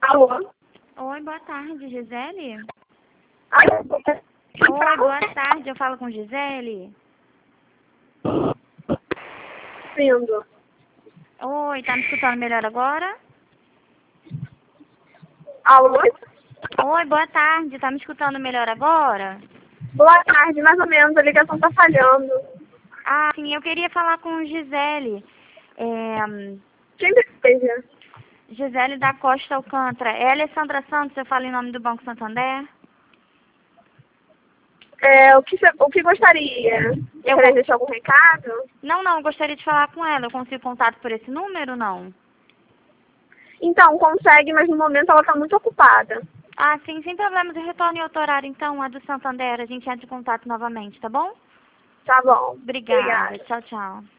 Alô? Oi, boa tarde, Gisele. Alô? Oi, boa tarde, eu falo com Gisele. Vindo. Oi, tá me escutando melhor agora? Alô? Oi, boa tarde, tá me escutando melhor agora? Boa tarde, mais ou menos, a ligação tá falhando. Ah, sim, eu queria falar com Gisele. Quem deseja? Gisele da Costa Alcântara. É Alessandra Santos, eu falo em nome do Banco Santander? O que gostaria? Quer deixar algum recado? Não, eu gostaria de falar com ela. Eu consigo contato por esse número, não? Então, consegue, mas no momento ela tá muito ocupada. Ah, sim, sem problemas. Eu retorno em outro horário, então, a do Santander. A gente entra em contato novamente, tá bom? Tá bom. Obrigada. Obrigada. Tchau, tchau.